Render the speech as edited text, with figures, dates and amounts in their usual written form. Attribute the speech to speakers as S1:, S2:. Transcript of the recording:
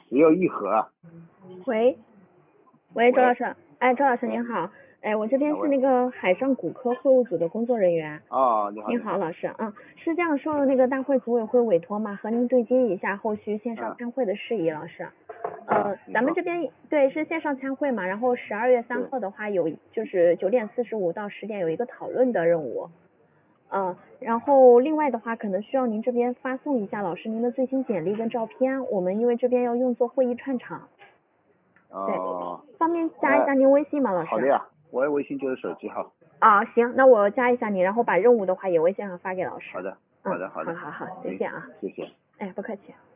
S1: 只有一盒啊。
S2: 喂，喂，周老师，哎，周老师您好，哎，我这边是那个海上骨科会务组的工作人员。
S1: 哦，你好。
S2: 您好，老师，是这样，受那个大会组委会委托嘛，和您对接一下后续线上参会的事宜，老师。咱们这边对是线上参会嘛，然后12月3号的话有就是9点45到10点有一个讨论的任务。然后另外的话，可能需要您这边发送一下老师您的最新简历跟照片，我们因为这边要用作会议串场。
S1: 哦。
S2: 对，方便加一下您微信吗，老师？
S1: 好的呀，我的微信就是手机号。
S2: 行，那我加一下你，然后把任务的话也微信上发给老师。
S1: 好的，
S2: 好，谢谢啊。
S1: 谢谢。
S2: 哎，不客气。